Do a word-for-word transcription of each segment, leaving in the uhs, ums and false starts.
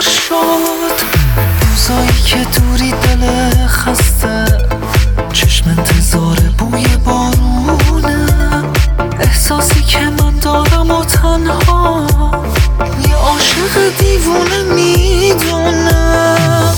شد، روزایی که دوری دل خسته، چشم انتظار بوی بارونه، احساسی که من دارم و تنها یه عاشق دیوونه میدونه.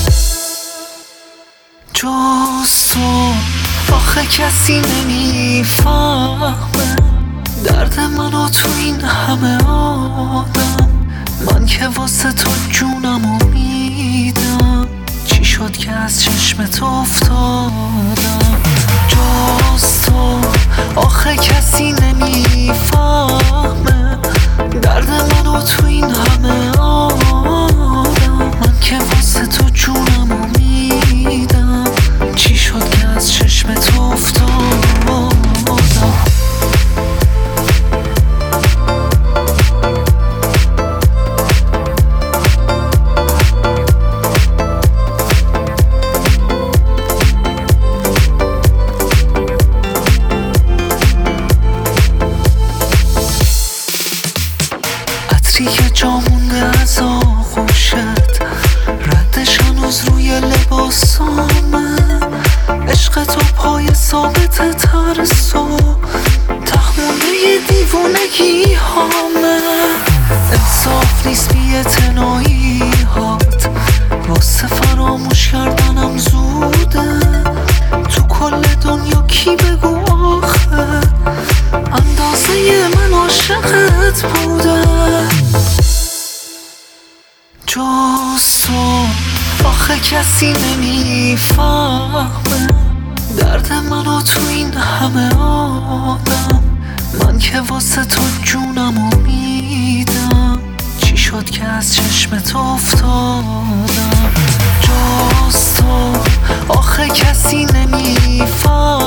جز تو آخه کسی نمیفهمه درد منو تو این همه آدم، من که واسه تو جونمو میدم، چی شد که از چشم تو افتادم. جز تو آخه کسی نمیفهمه درد منو تو این همه آدم، من که واسه تو جونمو میدم، چی شد که از چشم تو افتادم. عطری که جا مونده از آغوشت، ردش هنوز روی لباسامه، عشق تو پای ثابت ترس و تخمونده ی دیوونگی هامه. انصاف نیست بی‌اعتنایی هات، واسه فراموش کردنم زوده، تو کل دنیا کی بگو آخه اندازه من عاشقت بوده. جز تو آخه کسی نمیفهمه درد منو تو این همه آدم، من که واسه تو جونمو میدم، چی شد که از چشم تو افتادم. جز تو آخه کسی نمیفهمه